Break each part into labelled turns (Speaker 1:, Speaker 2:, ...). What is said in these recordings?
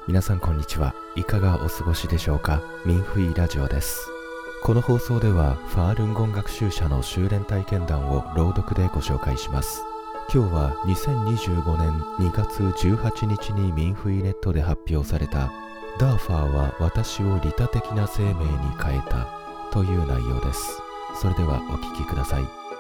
Speaker 1: 皆さんこんにちは。いかがお過ごしでしょうか。ミンフイラジオです。この放送ではファールンゴン学習者の修練体験談を朗読でご紹介します。今日は2025年2月18日にミンフイネットで発表されたダーファーは私を利他的な生命に変えたという内容です。それではお聞きください。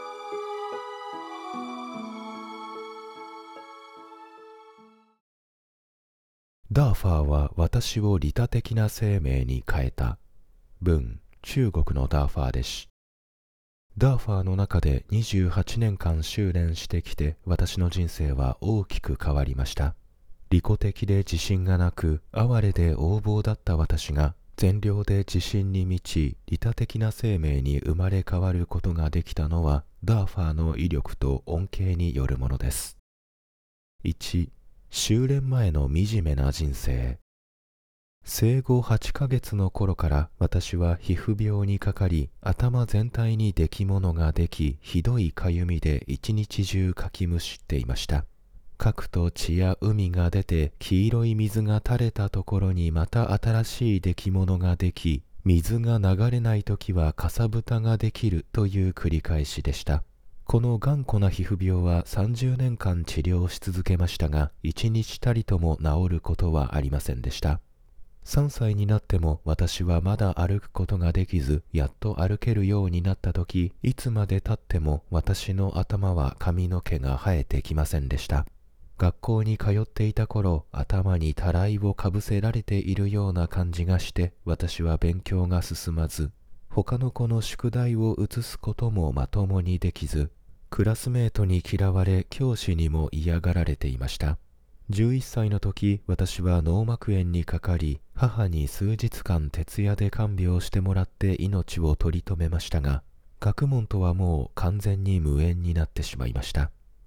Speaker 1: ダーファーは私を利他的な生命に変えた。文、中国のダーファーです。ダーファーの中で28年間修練してきて、私の人生は大きく変わりました。利己的で自信がなく、哀れで横暴だった私が、善良で自信に満ち、利他的な生命に生まれ変わることができたのは、ダーファーの威力と恩恵によるものです。1、修練前の惨めな人生。生後8ヶ月の頃から私は皮膚病にかかり、頭全体に出来物ができ、ひどいかゆみで一日中かきむしっていました。かくと血や膿が出て、黄色い水が垂れたところにまた新しい出来物ができ、水が流れないときはかさぶたができるという繰り返しでした。この頑固な皮膚病は30年間治療し続けましたが、一日たりとも治ることはありませんでした。3歳になっても私はまだ歩くことができず、やっと歩けるようになったとき、いつまで経っても私の頭は髪の毛が生えてきませんでした。学校に通っていた頃、頭にたらいをかぶせられているような感じがして、私は勉強が進まず、他の子の宿題を移すこともまともにできず、クラスメートに嫌われ、教師にも嫌がられていました。11歳の時、私は脳膜炎にかかり、母に数日間徹夜で看病してもらって命を取り留めましたが、学問とはもう完全に無縁になってしまいました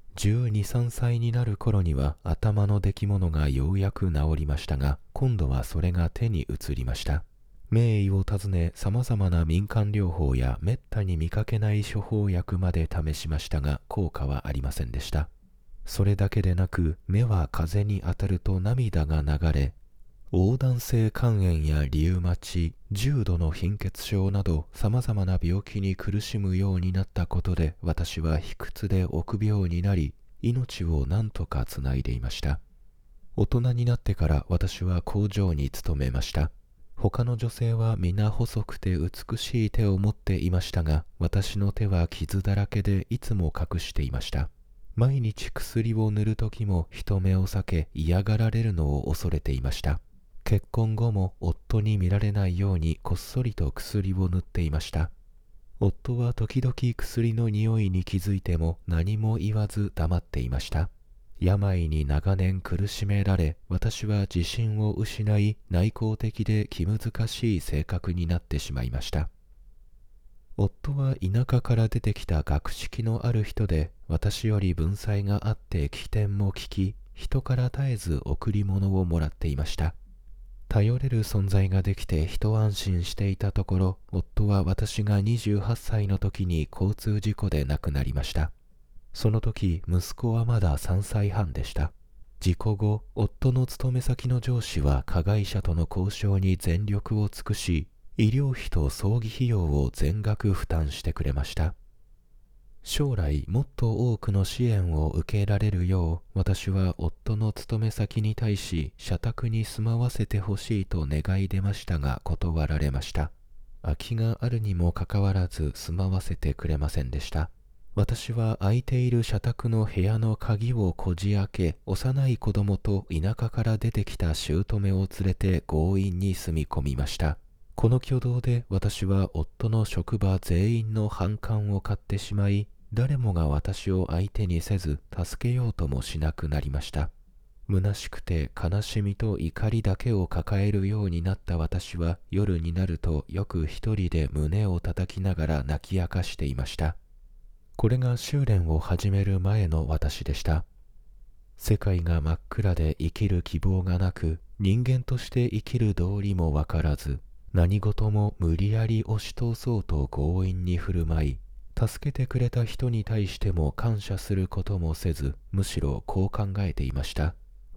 Speaker 1: 。12、3歳になる頃には頭の出来物がようやく治りましたが、今度はそれが手に移りました。名医を訪ね、様々な民間療法やめったに見かけない処方薬まで試しましたが、効果はありませんでした。それだけでなく、目は風に当たると涙が流れ、横断性肝炎やリウマチ、重度の貧血症など様々な病気に苦しむようになったことで、私は卑屈で臆病になり、命を何とかつないでいました。大人になってから私は工場に勤めました。他の女性は皆細くて美しい手を持っていましたが、私の手は傷だらけでいつも隠していました。毎日薬を塗るときも人目を避け、嫌がられるのを恐れていました。結婚後も夫に見られないようにこっそりと薬を塗っていました。夫は時々薬の匂いに気づいても何も言わず黙っていました。病に長年苦しめられ、私は自信を失い、内向的で気難しい性格になってしまいました。夫は田舎から出てきた学識のある人で、私より文才があって機転も利き、人から絶えず贈り物をもらっていました。頼れる存在ができて一安心していたところ、夫は私が28歳の時に交通事故で亡くなりました。その時、息子はまだ3歳半でした。事故後、夫の勤め先の上司は加害者との交渉に全力を尽くし、医療費と葬儀費用を全額負担してくれました。将来もっと多くの支援を受けられるよう、私は夫の勤め先に対し社宅に住まわせてほしいと願い出ましたが断られました。空きがあるにもかかわらず住まわせてくれませんでした。私は空いている社宅の部屋の鍵をこじ開け、幼い子供と田舎から出てきた姑を連れて強引に住み込みました。この挙動で私は夫の職場全員の反感を買ってしまい、誰もが私を相手にせず助けようともしなくなりました。虚しくて悲しみと怒りだけを抱えるようになった私は、夜になるとよく一人で胸を叩きながら泣き明かしていました。これが修練を始める前の私でした。世界が真っ暗で生きる希望がなく、人間として生きる道理もわからず、何事も無理やり押し通そうと強引に振る舞い、助けてくれた人に対しても感謝することもせず、むしろこう考えていました。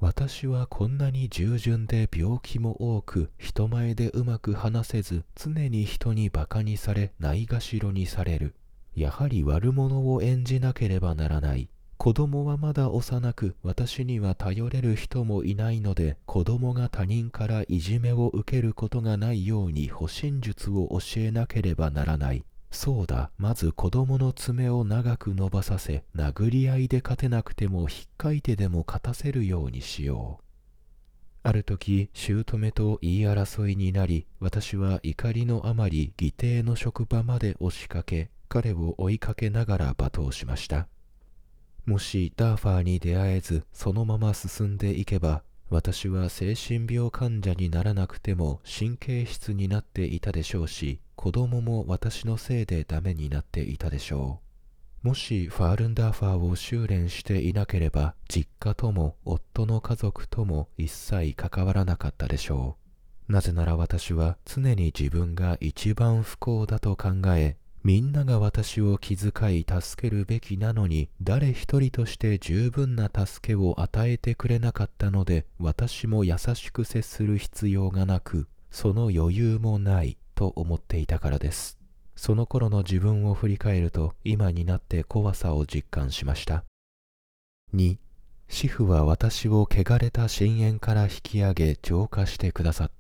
Speaker 1: 私はこんなに従順で病気も多く、人前でうまく話せず、常に人に馬鹿にされ、ないがしろにされる。やはり悪者を演じなければならない。子供はまだ幼く、私には頼れる人もいないので、子供が他人からいじめを受けることがないように護身術を教えなければならない。そうだ、まず子供の爪を長く伸ばさせ、殴り合いで勝てなくても引っかいてでも勝たせるようにしよう。ある時、姑と言い争いになり、私は怒りのあまり義弟の職場まで押しかけ、彼を追いかけながら罵倒しました。もしダーファーに出会えず、そのまま進んでいけば、私は精神病患者にならなくても神経質になっていたでしょうし、子供も私のせいでダメになっていたでしょう。もしファールンダーファーを修練していなければ、実家とも夫の家族とも一切関わらなかったでしょう。なぜなら私は常に自分が一番不幸だと考え、みんなが私を気遣い助けるべきなのに、誰一人として十分な助けを与えてくれなかったので、私も優しく接する必要がなく、その余裕もないと思っていたからです。その頃の自分を振り返ると、今になって怖さを実感しました。2、師父は私を汚れた深淵から引き上げ浄化してくださった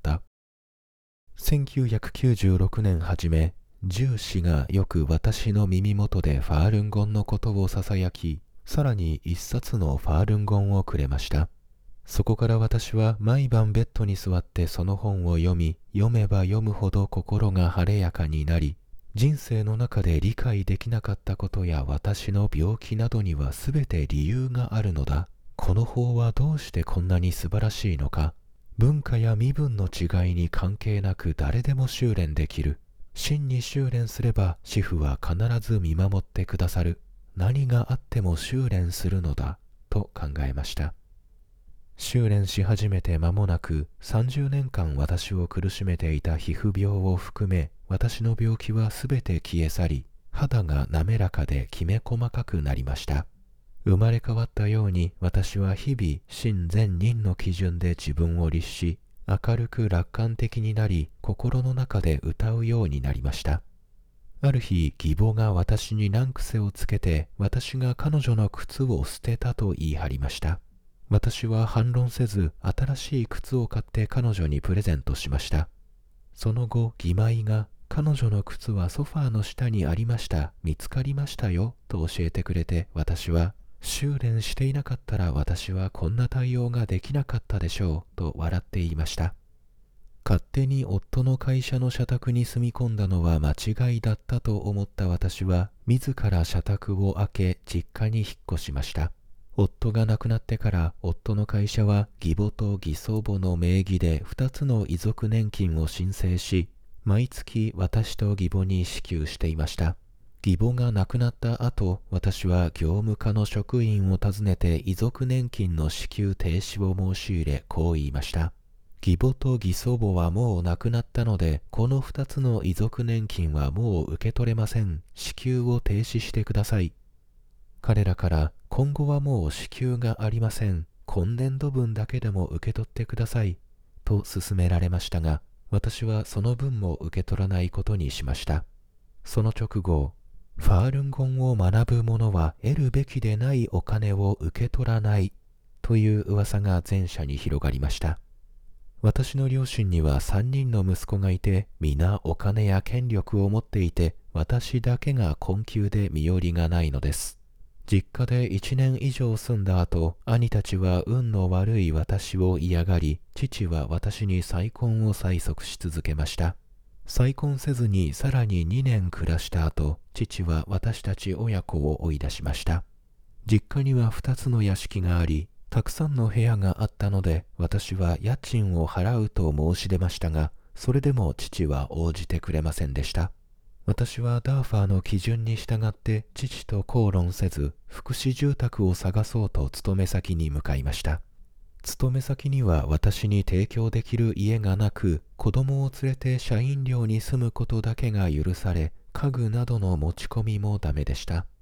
Speaker 1: 。1996年初め、銃士がよく私の耳元でファールンゴンのことをささやき、さらに一冊のファールンゴンをくれました。そこから私は毎晩ベッドに座ってその本を読み、読めば読むほど心が晴れやかになり、人生の中で理解できなかったことや私の病気などにはすべて理由があるのだ。この法はどうしてこんなに素晴らしいのか。文化や身分の違いに関係なく誰でも修練できる。真に修練すれば師父は必ず見守ってくださる。何があっても修練するのだと考えました。修練し始めて間もなく30年間私を苦しめていた皮膚病を含め、私の病気はすべて消え去り、肌が滑らかできめ細かくなりました。生まれ変わったように私は日々真善人の基準で自分を律し、明るく楽観的になり、心の中で歌うようになりました。ある日、義母が私に難癖をつけて、私が彼女の靴を捨てたと言い張りました。私は反論せず、新しい靴を買って彼女にプレゼントしました。その後、義妹が、彼女の靴はソファーの下にありました、見つかりましたよ、と教えてくれて、私は、修練していなかったら私はこんな対応ができなかったでしょうと笑って言いました。勝手に夫の会社の社宅に住み込んだのは間違いだったと思った私は、自ら社宅を開け実家に引っ越しました。夫が亡くなってから夫の会社は義母と義祖母の名義で2つの遺族年金を申請し、毎月私と義母に支給していました。義母が亡くなった後、私は業務課の職員を訪ねて遺族年金の支給停止を申し入れ、こう言いました。義母と義祖母はもう亡くなったので、この2つの遺族年金はもう受け取れません。支給を停止してください。彼らから今後はもう支給がありません。今年度分だけでも受け取ってください。と勧められましたが、私はその分も受け取らないことにしました。その直後、ファールンゴンを学ぶ者は得るべきでないお金を受け取らないという噂が全社に広がりました。私の両親には3人の息子がいて、皆お金や権力を持っていて、私だけが困窮で身寄りがないのです。実家で1年以上住んだ後、兄たちは運の悪い私を嫌がり、父は私に再婚を催促し続けました。再婚せずにさらに2年暮らした後、父は私たち親子を追い出しました。実家には2つの屋敷があり、たくさんの部屋があったので、私は家賃を払うと申し出ましたが、それでも父は応じてくれませんでした。私はダーファーの基準に従って父と口論せず、福祉住宅を探そうと勤め先に向かいました。勤め先には私に提供できる家がなく、子供を連れて社員寮に住むことだけが許され、家具などの持ち込みもダメでした。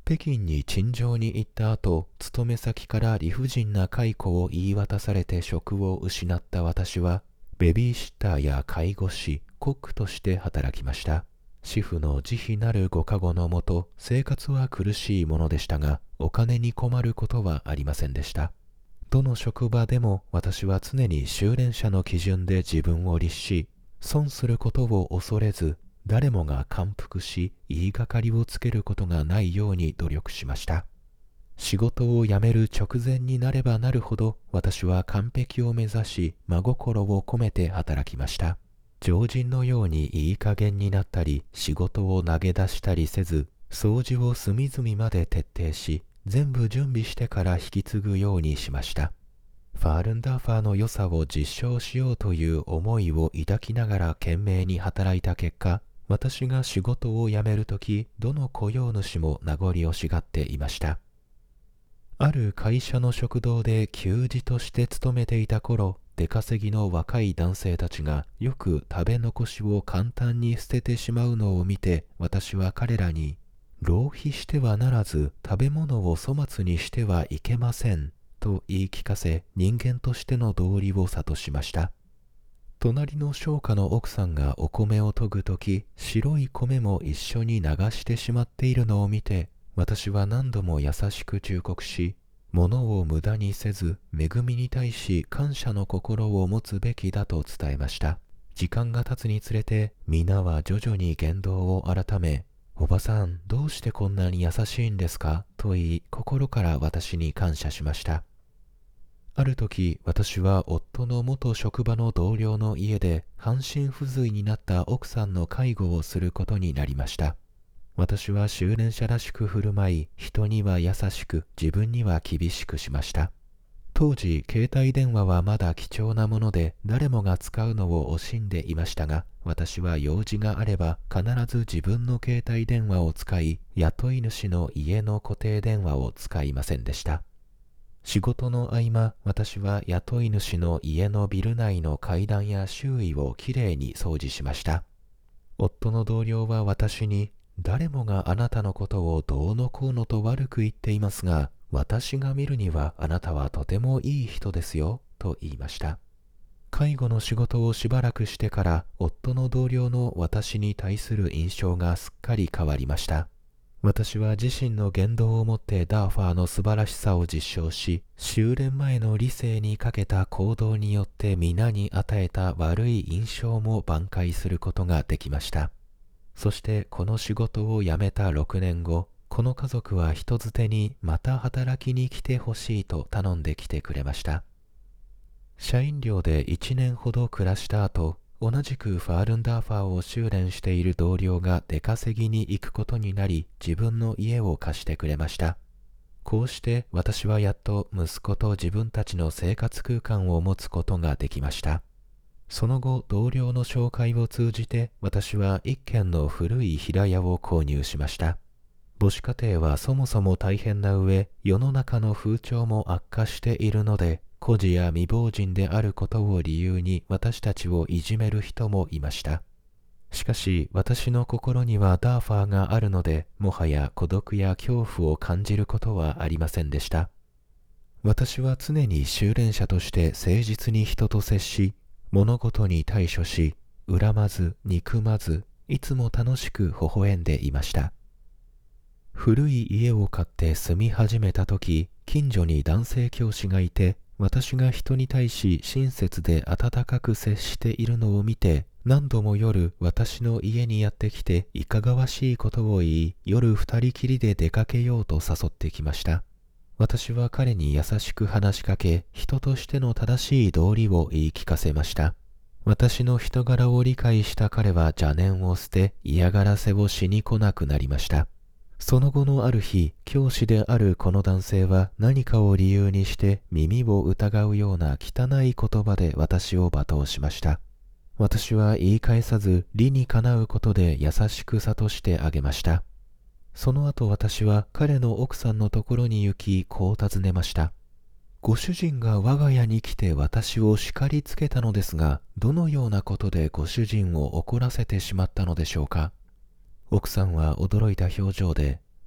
Speaker 1: 北京に陳情に行った後、勤め先から理不尽な解雇を言い渡されて職を失った私は、ベビーシッターや介護士、コックとして働きました。主婦の慈悲なるご加護のもと、生活は苦しいものでしたが、お金に困ることはありませんでした。どの職場でも私は常に修練者の基準で自分を律し、損することを恐れず、誰もが感服し、言いがかりをつけることがないように努力しました。仕事を辞める直前になればなるほど、私は完璧を目指し、真心を込めて働きました。常人のようにいい加減になったり、仕事を投げ出したりせず、掃除を隅々まで徹底し、全部準備してから引き継ぐようにしました。ファールンダーファーの良さを実証しようという思いを抱きながら懸命に働いた結果、私が仕事を辞めるとき、どの雇用主も名残惜しがっていました。ある会社の食堂で給仕として勤めていた頃、出稼ぎの若い男性たちがよく食べ残しを簡単に捨ててしまうのを見て、私は彼らに、浪費してはならず食べ物を粗末にしてはいけませんと言い聞かせ、人間としての道理を諭しました。隣の商家の奥さんがお米を研ぐとき、白い米も一緒に流してしまっているのを見て、私は何度も優しく忠告し、物を無駄にせず、恵みに対し感謝の心を持つべきだと伝えました。時間が経つにつれて、皆は徐々に言動を改め、おばさん、どうしてこんなに優しいんですかと言い、心から私に感謝しました。ある時、私は夫の元職場の同僚の家で半身不随になった奥さんの介護をすることになりました。私は修練者らしく振る舞い、人には優しく、自分には厳しくしました。当時、携帯電話はまだ貴重なもので、誰もが使うのを惜しんでいましたが、私は用事があれば必ず自分の携帯電話を使い、雇い主の家の固定電話を使いませんでした。仕事の合間、私は雇い主の家のビル内の階段や周囲をきれいに掃除しました。夫の同僚は私に、誰もがあなたのことをどうのこうのと悪く言っていますが、私が見るにはあなたはとてもいい人ですよ、と言いました。介護の仕事をしばらくしてから、夫の同僚の私に対する印象がすっかり変わりました。私は自身の言動をもってダーファーの素晴らしさを実証し、修練前の理性にかけた行動によって皆に与えた悪い印象も挽回することができました。そしてこの仕事を辞めた6年後、この家族は人づてにまた働きに来てほしいと頼んできてくれました。社員寮で1年ほど暮らした後、同じくファールンダーファーを修練している同僚が出稼ぎに行くことになり、自分の家を貸してくれました。こうして私はやっと息子と自分たちの生活空間を持つことができました。その後、同僚の紹介を通じて、私は一軒の古い平屋を購入しました。母子家庭はそもそも大変な上、世の中の風潮も悪化しているので、孤児や未亡人であることを理由に私たちをいじめる人もいました。しかし、私の心にはダーファーがあるので、もはや孤独や恐怖を感じることはありませんでした。私は常に修練者として誠実に人と接し、物事に対処し、恨まず憎まず、いつも楽しく微笑んでいました。古い家を買って住み始めた時、近所に男性教師がいて、私が人に対し親切で温かく接しているのを見て、何度も夜私の家にやってきていかがわしいことを言い、夜二人きりで出かけようと誘ってきました。私は彼に優しく話しかけ、人としての正しい道理を言い聞かせました。私の人柄を理解した彼は邪念を捨て、嫌がらせをしに来なくなりました。その後のある日、教師であるこの男性は何かを理由にして耳を疑うような汚い言葉で私を罵倒しました。私は言い返さず、理にかなうことで優しく諭してあげました。その後私は彼の奥さんのところに行き、こう尋ねました。ご主人が我が家に来て私を叱りつけたのですが、どのようなことでご主人を怒らせてしまったのでしょうか。奥さんは驚いた表情で、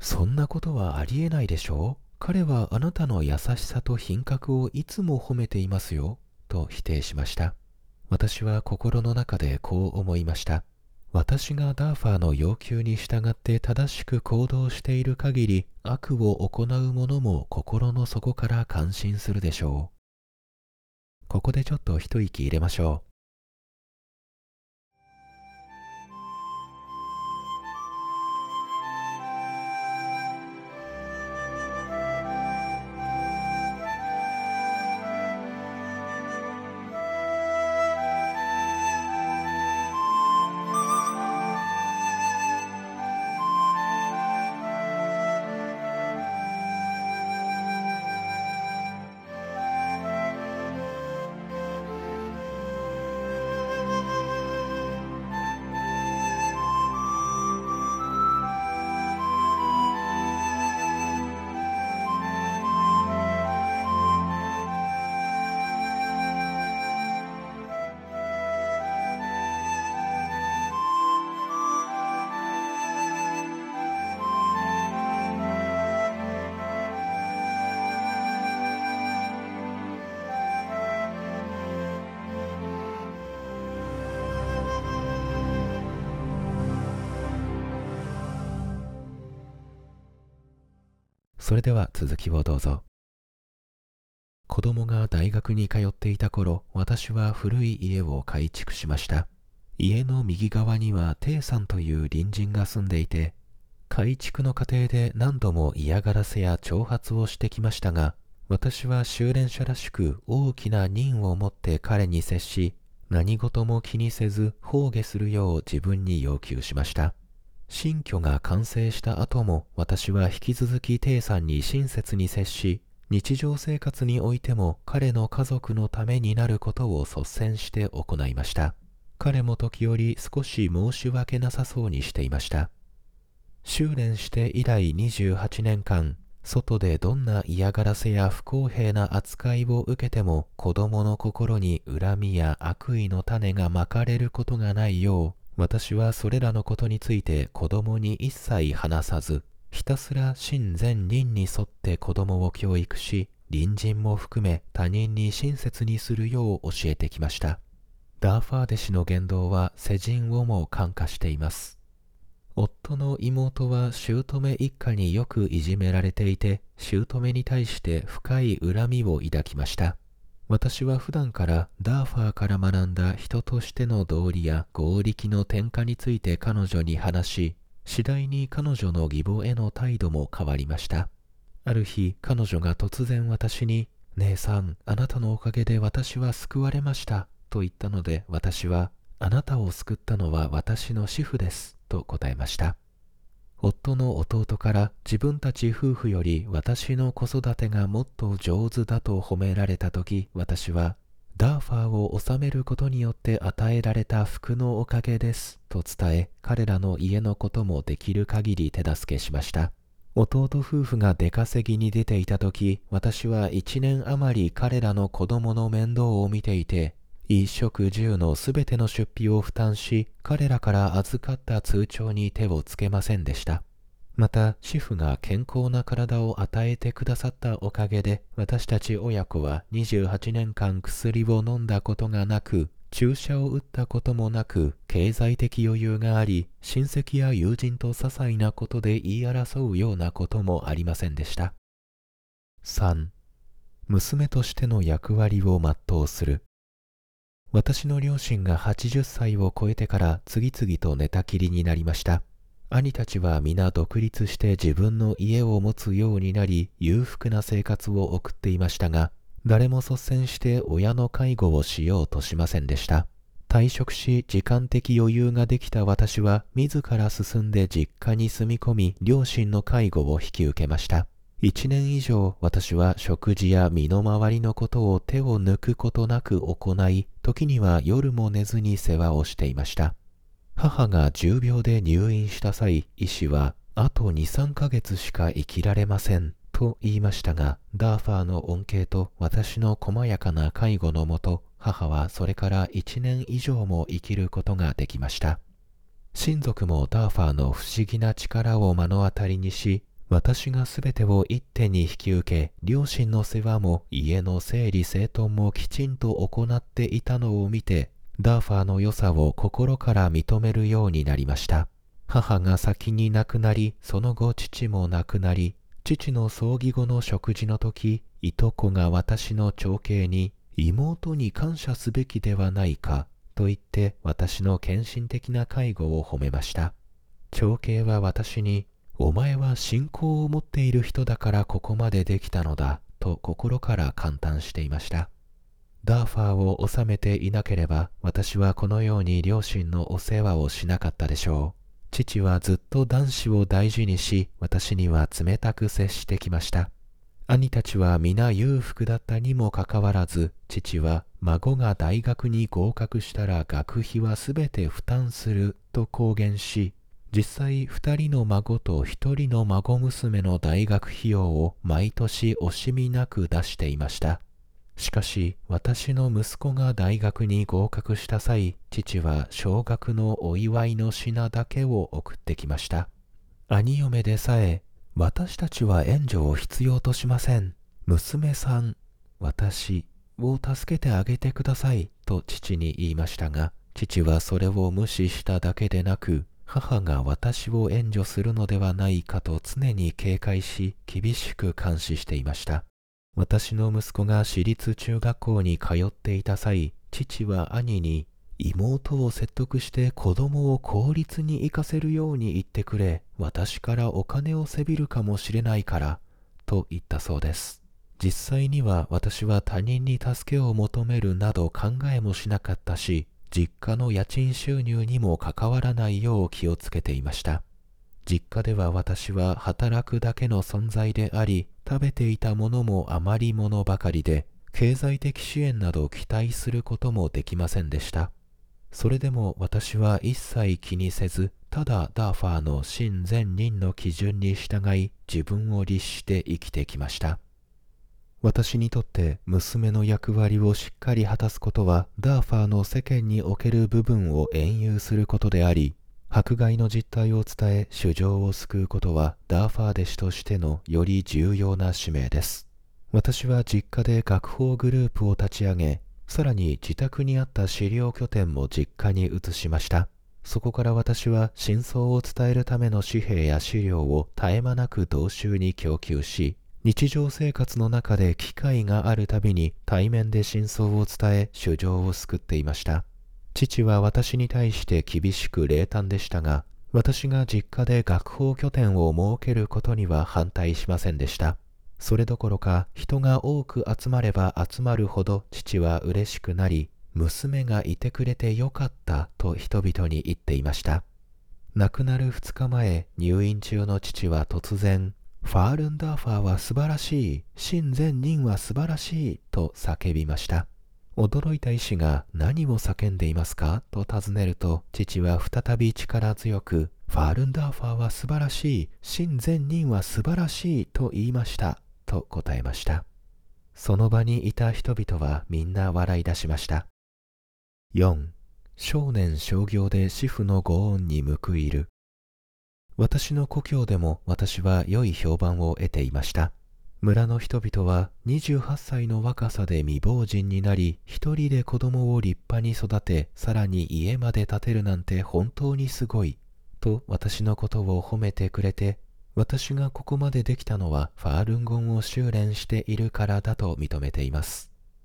Speaker 1: そんなことはありえないでしょう。彼はあなたの優しさと品格をいつも褒めていますよ、と否定しました。私は心の中でこう思いました。私がダーファーの要求に従って正しく行動している限り、悪を行う者も心の底から感心するでしょう。ここでちょっと一息入れましょう。それでは続きをどうぞ。子供が大学に通っていた頃、私は古い家を改築しました。家の右側にはテイさんという隣人が住んでいて、改築の過程で何度も嫌がらせや挑発をしてきましたが、私は修練者らしく大きな任を持って彼に接し、何事も気にせず放下するよう自分に要求しました。新居が完成した後も私は引き続きテイさんに親切に接し、日常生活においても彼の家族のためになることを率先して行いました。彼も時折少し申し訳なさそうにしていました。修練して以来28年間、外でどんな嫌がらせや不公平な扱いを受けても子供の心に恨みや悪意の種がまかれることがないよう、私はそれらのことについて子供に一切話さず、ひたすら真善倫に沿って子供を教育し、隣人も含め他人に親切にするよう教えてきました。ダーファー弟子の言動は世人をも感化しています。夫の妹は姑一家によくいじめられていて、姑に対して深い恨みを抱きました。私は普段からダーファーから学んだ人としての道理や合力の転化について彼女に話し、次第に彼女の義母への態度も変わりました。ある日、彼女が突然私に、姉さん、あなたのおかげで私は救われました、と言ったので、私は、あなたを救ったのは私の主婦です、と答えました。夫の弟から自分たち夫婦より私の子育てがもっと上手だと褒められたとき、私はダーファーを治めることによって与えられた福のおかげですと伝え、彼らの家のこともできる限り手助けしました。弟夫婦が出稼ぎに出ていたとき、私は1年余り彼らの子供の面倒を見ていて、衣食住のすべての出費を負担し、彼らから預かった通帳に手をつけませんでした。また、主婦が健康な体を与えてくださったおかげで、私たち親子は28年間薬を飲んだことがなく、注射を打ったこともなく、経済的余裕があり、親戚や友人と些細なことで言い争うようなこともありませんでした。3. 娘としての役割を全うする。私の両親が80歳を超えてから次々と寝たきりになりました。兄たちは皆独立して自分の家を持つようになり、裕福な生活を送っていましたが、誰も率先して親の介護をしようとしませんでした。退職し時間的余裕ができた私は自ら進んで実家に住み込み、両親の介護を引き受けました。1年以上私は食事や身の回りのことを手を抜くことなく行い、時には夜も寝ずに世話をしていました。母が重病で入院した際、医師はあと2、3ヶ月しか生きられませんと言いましたが、ダーファーの恩恵と私の細やかな介護のもと、母はそれから1年以上も生きることができました。親族もダーファーの不思議な力を目の当たりにし、 私がすべてを一手に引き受け、両親の世話も家の整理整頓もきちんと行っていたのを見て、ダーファーの良さを心から認めるようになりました。母が先に亡くなり、その後父も亡くなり、父の葬儀後の食事の時、いとこが私の長兄に、妹に感謝すべきではないか、と言って私の献身的な介護を褒めました。長兄は私に、お前は信仰を持っている人だからここまでできたのだ、と心から感嘆していました。ダーファーを治めていなければ、私はこのように両親のお世話をしなかったでしょう。父はずっと男子を大事にし、私には冷たく接してきました。兄たちは皆裕福だったにもかかわらず、父は孫が大学に合格したら学費はすべて負担すると公言し、実際2人の孫と1人の孫娘の大学費用を毎年惜しみなく出していました。しかし私の息子が大学に合格した際、父は奨学のお祝いの品だけを送ってきました。兄嫁でさえ、私たちは援助を必要としません。娘さん、私を助けてあげてくださいと父に言いましたが、父はそれを無視しただけでなく、母が私を援助するのではないかと常に警戒し、厳しく監視していました。私の息子が私立中学校に通っていた際、父は兄に、妹を説得して子供を公立に行かせるように言ってくれ、私からお金をせびるかもしれないから、と言ったそうです。実際には私は他人に助けを求めるなど考えもしなかったし、実家の家賃収入にも関わらないよう気をつけていました。実家では私は働くだけの存在であり、食べていたものも余り物ばかりで、経済的支援など期待することもできませんでした。それでも私は一切気にせず、ただダーファーの真善人の基準に従い、自分を律して生きてきました。私にとって娘の役割をしっかり果たすことは、ダーファーの世間における部分を援誘することであり、迫害の実態を伝え、主情を救うことは、ダーファー弟子としてのより重要な使命です。私は実家で学法グループを立ち上げ、さらに自宅にあった資料拠点も実家に移しました。そこから私は真相を伝えるための紙幣や資料を絶え間なく同州に供給し、日常生活の中で機会があるたびに対面で真相を伝え、主情を救っていました。父は私に対して厳しく冷淡でしたが、私が実家で学法拠点を設けることには反対しませんでした。それどころか、人が多く集まれば集まるほど父は嬉しくなり、娘がいてくれてよかったと人々に言っていました。亡くなる2日前、入院中の父は突然、ファールンダーファーは素晴らしい、真善人は素晴らしいと叫びました。驚いた医師が何を叫んでいますかと尋ねると、父は再び力強く、ファールンダーファーは素晴らしい、真善人は素晴らしいと言いましたと答えました。その場にいた人々はみんな笑い出しました。4. 少年少業で主婦のご恩に報いる。私の故郷でも私は良い評判を得ていました。村の人々は28歳の若さで未亡人になり、一人で子供を立派に育て、さらに家まで建てるなんて本当にすごい、と私のことを褒めてくれて、私がここまでできたのはファールンゴンを修練しているからだと認めています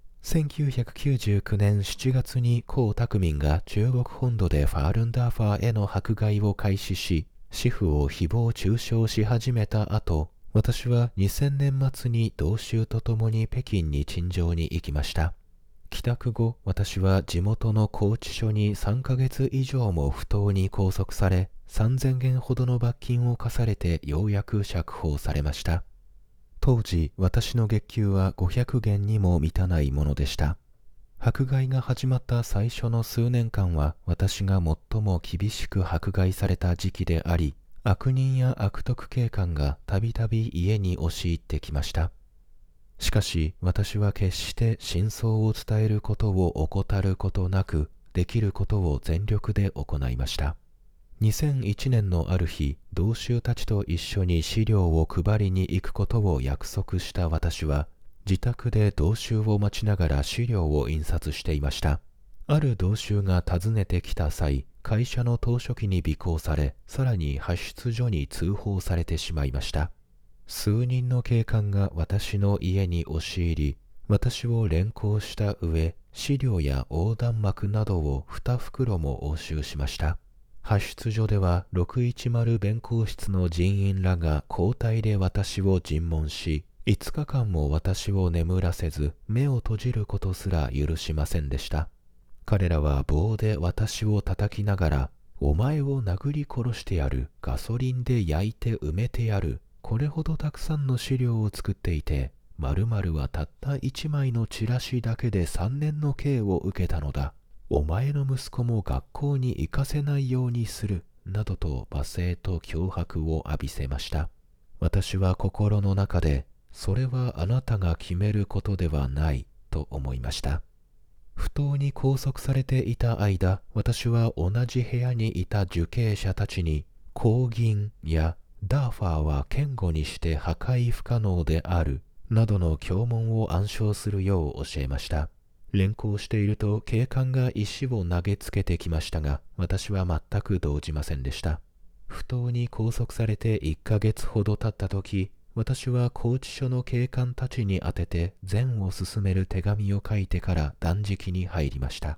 Speaker 1: 。1999年7月に江沢民が中国本土でファールンダーファーへの迫害を開始し、主婦を誹謗中傷し始めた後、私は2000年末に同州と共に北京に陳情に行きました。帰宅後、私は地元の拘置所に3ヶ月以上も不当に拘束され、3000元ほどの罰金を課されてようやく釈放されました。当時、私の月給は500元にも満たないものでした。迫害が始まった最初の数年間は、私が最も厳しく迫害された時期であり、悪人や悪徳警官がたびたび家に押し入ってきました。しかし、私は決して真相を伝えることを怠ることなく、できることを全力で行いました。 2001年のある日、同州たちと一緒に資料を配りに行くことを約束した私は、自宅で同州を待ちながら資料を印刷していました。ある同州が訪ねてきた際、会社の当初期に尾行され、さらに派出所に通報されてしまいました。数人の警官が私の家に押し入り、私を連行した上、資料や横断幕などを2袋も押収しました。派出所では610弁公室の人員らが交代で私を尋問し、5日間も私を眠らせず、目を閉じることすら許しませんでした。彼らは棒で私を叩きながら、お前を殴り殺してやる、ガソリンで焼いて埋めてやる、これほどたくさんの資料を作っていて、〇〇はたった1枚のチラシだけで3年の刑を受けたのだ。お前の息子も学校に行かせないようにする、などと罵声と脅迫を浴びせました。私は心の中で、それはあなたが決めることではない、と思いました。不当に拘束されていた間、私は同じ部屋にいた受刑者たちに、抗銀やダーファーは堅固にして破壊不可能である、などの教文を暗唱するよう教えました。連行していると警官が石を投げつけてきましたが、私は全く動じませんでした。不当に拘束されて1ヶ月ほど経った時、私は拘置所の警官たちに宛てて善を進める手紙を書いてから断食に入りました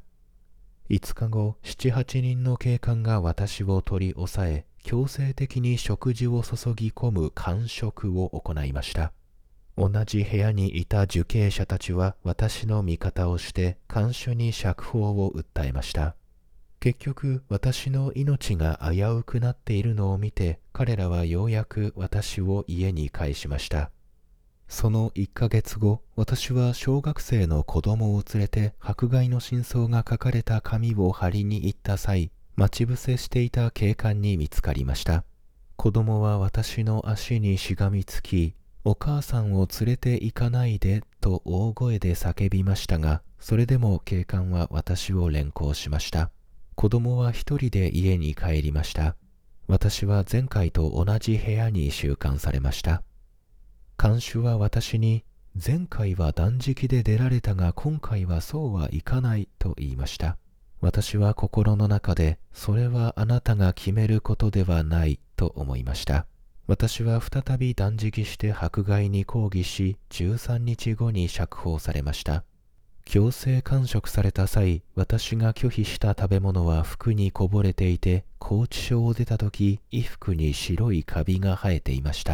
Speaker 1: 。5日後、7、8人の警官が私を取り押さえ、強制的に食事を注ぎ込む監食を行いました。同じ部屋にいた受刑者たちは私の味方をして看守に釈放を訴えました。結局、私の命が危うくなっているのを見て、彼らはようやく私を家に帰しました。その1ヶ月後、私は小学生の子供を連れて迫害の真相が書かれた紙を貼りに行った際、待ち伏せしていた警官に見つかりました。子供は私の足にしがみつき、お母さんを連れて行かないでと大声で叫びましたが、それでも警官は私を連行しました。子供は一人で家に帰りました。私は前回と同じ部屋に収監されました。看守は私に、前回は断食で出られたが今回はそうはいかないと言いました。私は心の中で、それはあなたが決めることではないと思いました。私は再び断食して迫害に抗議し、13日後に釈放されました。強制監食された際、私が拒否した食べ物は服にこぼれていて、拘置所を出た時、衣服に白いカビが生えていました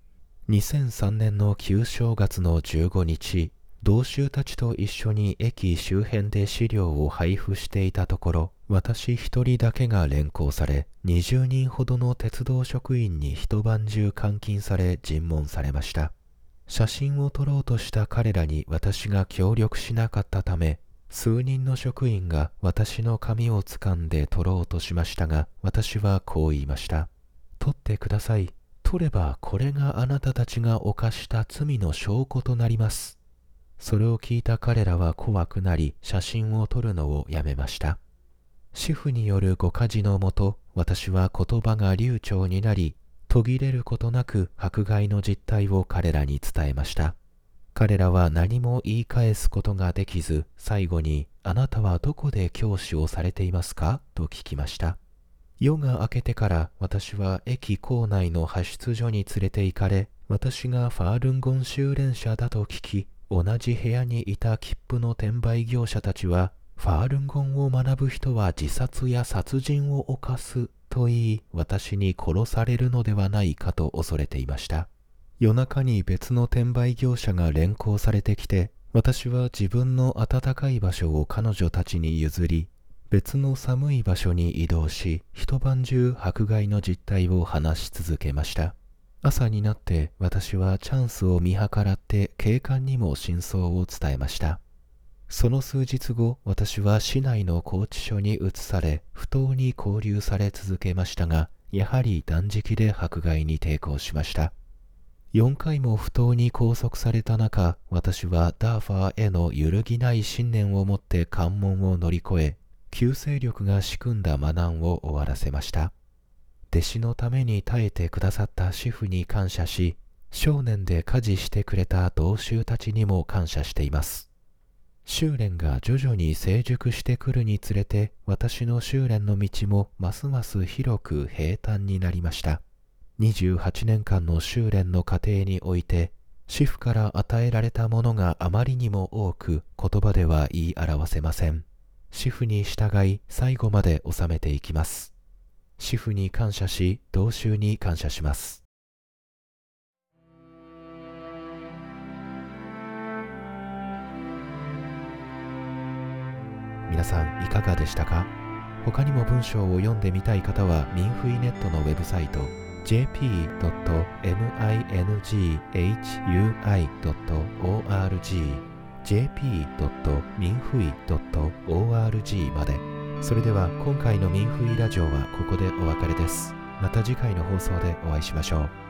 Speaker 1: 。2003年の旧正月の15日、同州たちと一緒に駅周辺で資料を配布していたところ、私一人だけが連行され、20人ほどの鉄道職員に一晩中監禁され尋問されました。写真を撮ろうとした彼らに私が協力しなかったため、数人の職員が私の髪を掴んで撮ろうとしましたが、私はこう言いました。撮ってください。撮ればこれがあなたたちが犯した罪の証拠となります。それを聞いた彼らは怖くなり、写真を撮るのをやめました。主婦によるご家事のもと、私は言葉が流暢になり、途切れることなく迫害の実態を彼らに伝えました。彼らは何も言い返すことができず、最後に、あなたはどこで教師をされていますかと聞きました。夜が明けてから私は駅構内の派出所に連れて行かれ、私がファールンゴン修練者だと聞き、同じ部屋にいた切符の転売業者たちは、ファールンゴンを学ぶ人は自殺や殺人を犯すと言い、私に殺されるのではないかと恐れていました。夜中に別の転売業者が連行されてきて、私は自分の暖かい場所を彼女たちに譲り、別の寒い場所に移動し、一晩中迫害の実態を話し続けました。朝になって私はチャンスを見計らって警官にも真相を伝えました。その数日後、私は市内の拘置所に移され、不当に拘留され続けましたが、やはり断食で迫害に抵抗しました。4回も不当に拘束された中、私はダーファーへの揺るぎない信念を持って関門を乗り越え、旧勢力が仕組んだ魔難を終わらせました。 弟子のために耐えてくださった主婦に感謝し、少年で家事してくれた同州たちにも感謝しています。修練が徐々に成熟してくるにつれて、私の修練の道もますます広く平坦になりました。28年間の修練の過程において、師父から与えられたものがあまりにも多く、言葉では言い表せません。師父に従い、最後まで収めていきます。師父に感謝し、同州に感謝します。皆さんいかがでしたか？他にも文章を読んでみたい方はミンフイネットのウェブサイト jp.minhui.org jp.minfui.org まで。それでは今回のミンフイラジオはここでお別れです。また次回の放送でお会いしましょう。